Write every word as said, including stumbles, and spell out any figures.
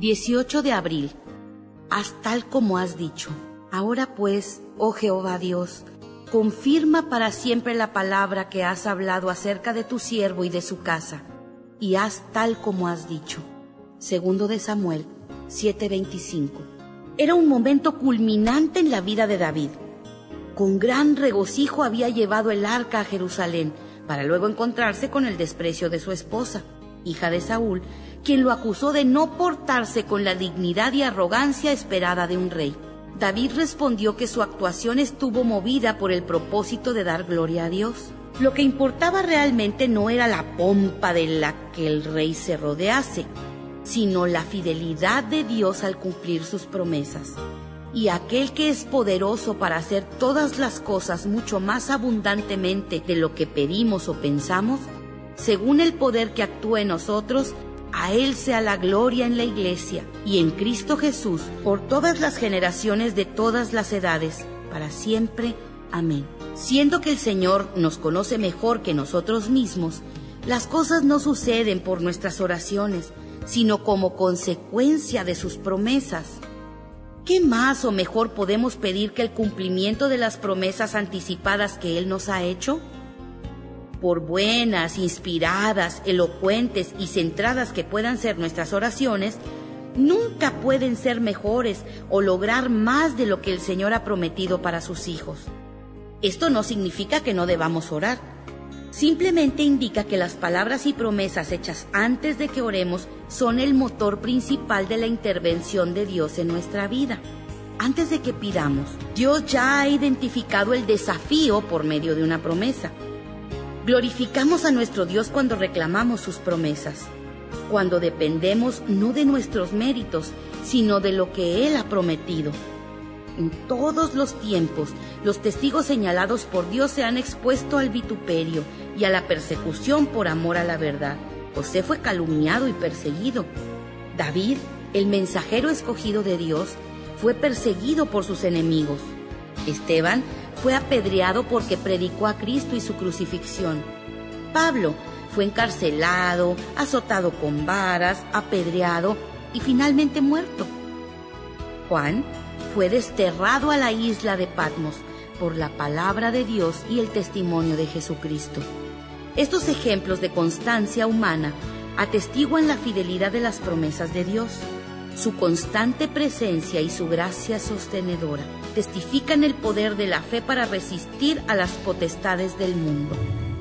dieciocho de abril. Haz tal como has dicho. Ahora pues, oh Jehová Dios, confirma para siempre la palabra que has hablado acerca de tu siervo y de su casa, y haz tal como has dicho. Segundo de Samuel siete veinticinco. Era un momento culminante en la vida de David. Con gran regocijo había llevado el arca a Jerusalén, para luego encontrarse con el desprecio de su esposa, hija de Saúl, quien lo acusó de no portarse con la dignidad y arrogancia esperada de un rey. David respondió que su actuación estuvo movida por el propósito de dar gloria a Dios. Lo que importaba realmente no era la pompa de la que el rey se rodease, sino la fidelidad de Dios al cumplir sus promesas. Y aquel que es poderoso para hacer todas las cosas mucho más abundantemente de lo que pedimos o pensamos, según el poder que actúa en nosotros, a Él sea la gloria en la Iglesia y en Cristo Jesús por todas las generaciones de todas las edades, para siempre. Amén. Siendo que el Señor nos conoce mejor que nosotros mismos, las cosas no suceden por nuestras oraciones, sino como consecuencia de sus promesas. ¿Qué más o mejor podemos pedir que el cumplimiento de las promesas anticipadas que Él nos ha hecho? Por buenas, inspiradas, elocuentes y centradas que puedan ser nuestras oraciones, nunca pueden ser mejores o lograr más de lo que el Señor ha prometido para sus hijos. Esto no significa que no debamos orar. Simplemente indica que las palabras y promesas hechas antes de que oremos son el motor principal de la intervención de Dios en nuestra vida. Antes de que pidamos, Dios ya ha identificado el desafío por medio de una promesa. Glorificamos a nuestro Dios cuando reclamamos sus promesas, cuando dependemos no de nuestros méritos, sino de lo que Él ha prometido. En todos los tiempos, los testigos señalados por Dios se han expuesto al vituperio y a la persecución por amor a la verdad. José fue calumniado y perseguido. David, el mensajero escogido de Dios, fue perseguido por sus enemigos. Esteban fue apedreado porque predicó a Cristo y su crucifixión. Pablo fue encarcelado, azotado con varas, apedreado y finalmente muerto. Juan fue desterrado a la isla de Patmos por la palabra de Dios y el testimonio de Jesucristo. Estos ejemplos de constancia humana atestiguan la fidelidad de las promesas de Dios. Su constante presencia y su gracia sostenedora testifican el poder de la fe para resistir a las potestades del mundo.